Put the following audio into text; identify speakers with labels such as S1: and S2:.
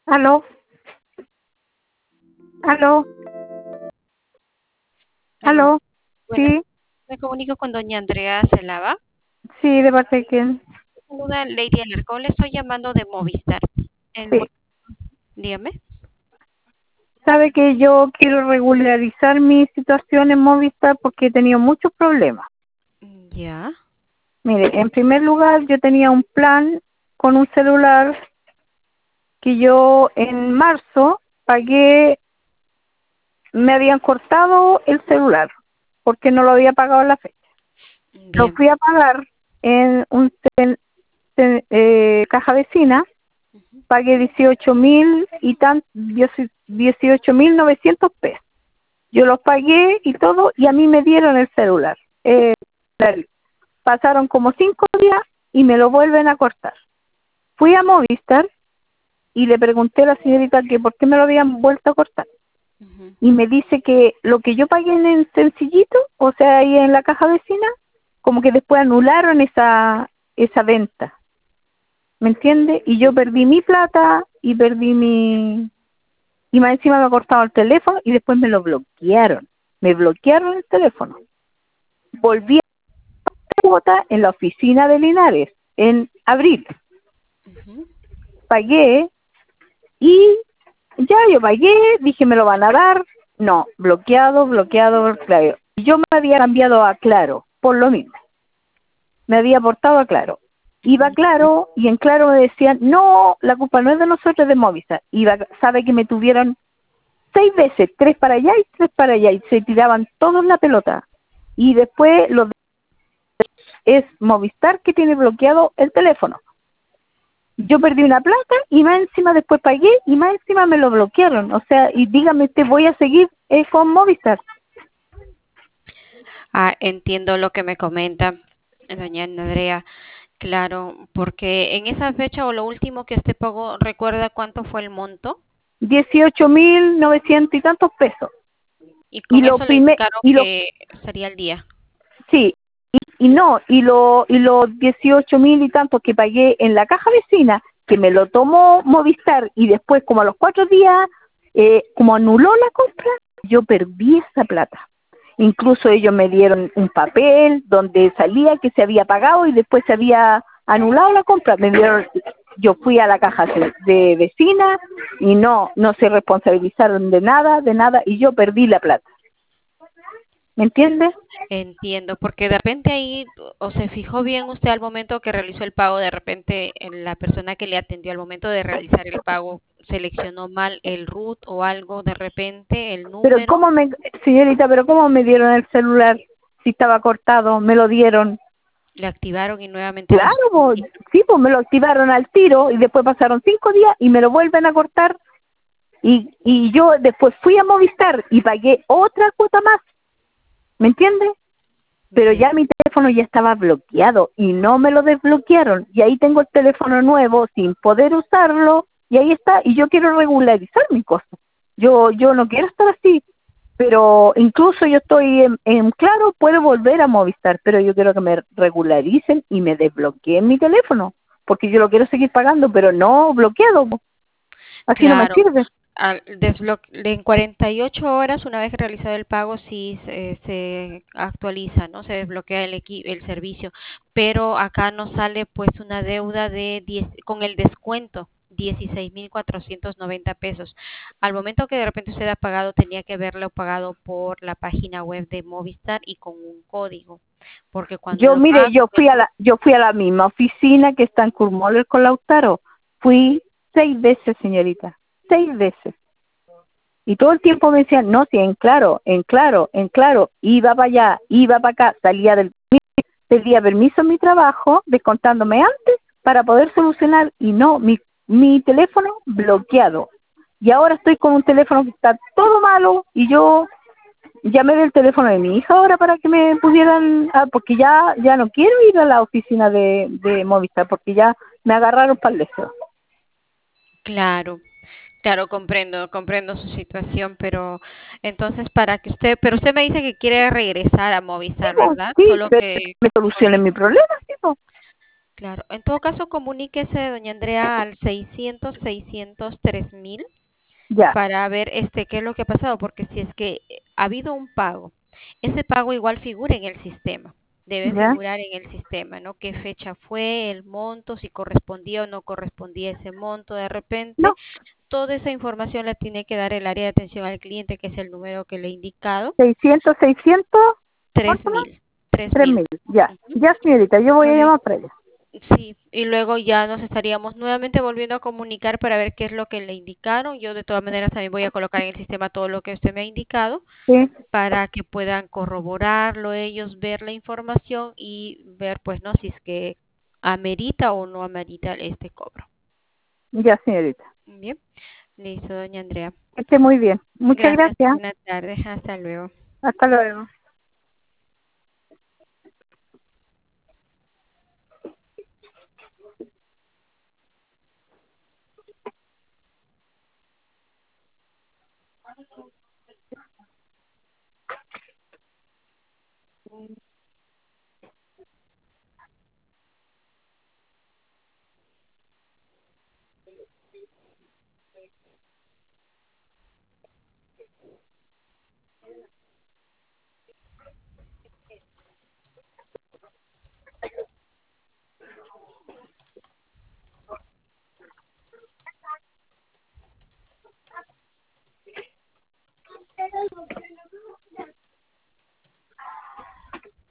S1: Aló, aló,
S2: Aló,
S1: aló.
S2: buenas.
S1: Sí,
S2: Me comunico con doña Andrea Celava.
S1: sí, ¿de parte de quién?
S2: Saluda Lady Alarcón. Le estoy llamando de Movistar. El
S1: Sí.
S2: mo- Dígame.
S1: Sabe que yo quiero regularizar mi situación en Movistar porque he tenido muchos problemas.
S2: Ya.
S1: Mire, en primer lugar, yo tenía un plan con un celular que yo en marzo pagué, me habían cortado el celular porque no lo había pagado en la fecha. Lo
S2: Bien.
S1: fui a pagar en un caja vecina, pagué 18.000 y 18.900 pesos. Yo los pagué y todo y a mí me dieron el celular. Pasaron como 5 días y me lo vuelven a cortar. Fui a Movistar y le pregunté a la señorita que por qué me lo habían vuelto a cortar.
S2: Ujú.
S1: Y me dice que lo que yo pagué en el sencillito, o sea, ahí en la caja vecina, como que después anularon esa venta. ¿Me entiende? Y yo perdí mi plata y perdí mi... Y más encima me ha cortado el teléfono y después me lo bloquearon. Me bloquearon el teléfono. Volví a cuota en la oficina de Linares en abril.
S2: Ujú.
S1: Pagué y ya yo pagué, dije me lo van a dar. No, bloqueado, bloqueado, bloqueado. Yo me había cambiado a Claro, por lo mismo. Me había portado a Claro. Iba a Claro y en Claro me decían, no, la culpa no es de nosotros, es de Movistar. Sabe que me tuvieron 6 veces, 3 para allá y 3 para allá, y se tiraban todos la pelota. Y después es Movistar que tiene bloqueado el teléfono. Yo perdí una plata y más encima después pagué y más encima me lo bloquearon. O sea, y dígame usted, voy a seguir con Movistar.
S2: Entiendo lo que me comenta doña Andrea. Claro, porque en esa fecha o lo último que usted pagó, ¿recuerda cuánto fue el monto?
S1: 18.900 y tantos pesos.
S2: Y
S1: Y
S2: con
S1: lo
S2: eso le
S1: primer,
S2: indicaron
S1: y lo,
S2: que sería el día.
S1: sí, y no, y los 18.000 y tantos que pagué en la caja vecina, que me lo tomó Movistar y después como a los 4 días, como anuló la compra, yo perdí esa plata. Incluso ellos me dieron un papel donde salía que se había pagado y después se había anulado la compra. Yo fui a la caja de vecina y no se responsabilizaron de nada y yo perdí la plata. ¿Me entiendes?
S2: Entiendo, porque de repente ahí o se fijó bien usted al momento que realizó el pago, de repente la persona que le atendió al momento de realizar el pago seleccionó mal el root o algo, de repente el
S1: Pero
S2: número,
S1: señorita, pero cómo me dieron el celular si estaba cortado, me lo dieron.
S2: le activaron y nuevamente
S1: Claro, pues, sí, pues me lo activaron al tiro y después pasaron 5 días y me lo vuelven a cortar y yo después fui a Movistar y pagué otra cuota más, ¿me entiendes? Pero
S2: bien,
S1: ya mi teléfono ya estaba bloqueado y no me lo desbloquearon y ahí tengo el teléfono nuevo sin poder usarlo y ahí está y yo quiero regularizar mi cosa. Yo no quiero estar así, pero incluso yo estoy en Claro, puedo volver a Movistar, pero yo quiero que me regularicen y me desbloqueen mi teléfono, porque yo lo quiero seguir pagando, pero no bloqueado, así no me
S2: claro,
S1: sirve.
S2: en 48 horas, una vez realizado el pago, sí se actualiza, ¿no? Se desbloquea el servicio, pero acá nos sale pues una deuda de 10, con el descuento, 16.490 pesos. Al momento que de repente usted ha pagado, tenía que haberlo pagado por la página web de Movistar y con un código, porque cuando
S1: Yo,
S2: lo
S1: mire,
S2: paga con el RUT,
S1: yo fui a la misma oficina que está en Curmoller con Lautaro, fui 6 veces, señorita, 6 veces. Y todo el tiempo me decían, no, sí, en Claro, en Claro, en Claro, iba para allá, iba para acá, salía pedía permiso en mi trabajo, descontándome antes para poder solucionar y no, mi teléfono bloqueado. Y ahora estoy con un teléfono que está todo malo y yo llamé del teléfono de mi hija ahora para que me pudieran, porque ya no quiero ir a la oficina de Movistar porque ya me agarraron para el deseo.
S2: claro. Claro, comprendo su situación, pero entonces para que usted, pero usted me dice que quiere regresar a
S1: Sí,
S2: Movistar,
S1: pues,
S2: ¿verdad?
S1: sí,
S2: Solo
S1: pero
S2: que
S1: me solucionen mi problema, sí, pues.
S2: Claro. En todo caso, comuníquese, doña Andrea, al 600-603,000
S1: Ya,
S2: para ver qué es lo que ha pasado, porque si es que ha habido un pago, ese pago igual figura en el sistema, debe
S1: ya.
S2: figurar en el sistema, ¿no? ¿Qué fecha fue, el monto, si correspondía o no correspondía ese monto de repente?
S1: No,
S2: Toda esa información la tiene que dar el área de atención al cliente, que es el número que le he indicado,
S1: 600,
S2: tres
S1: ¿cuánto más?
S2: mil, tres
S1: 3.000.
S2: mil.
S1: Ya,
S2: Ujú.
S1: ya, señorita, yo voy a llamar para ella.
S2: Sí, y luego ya nos estaríamos nuevamente volviendo a comunicar para ver qué es lo que le indicaron. Yo de todas maneras también voy a colocar en el sistema todo lo que usted me ha indicado
S1: Sí,
S2: para que puedan corroborarlo ellos, ver la información y ver pues no si es que amerita o no amerita este cobro.
S1: ya, señorita.
S2: Bien, listo, doña Andrea.
S1: Que esté muy bien. Muchas
S2: Gracias,
S1: gracias.
S2: buenas tardes, hasta luego.
S1: Hasta luego.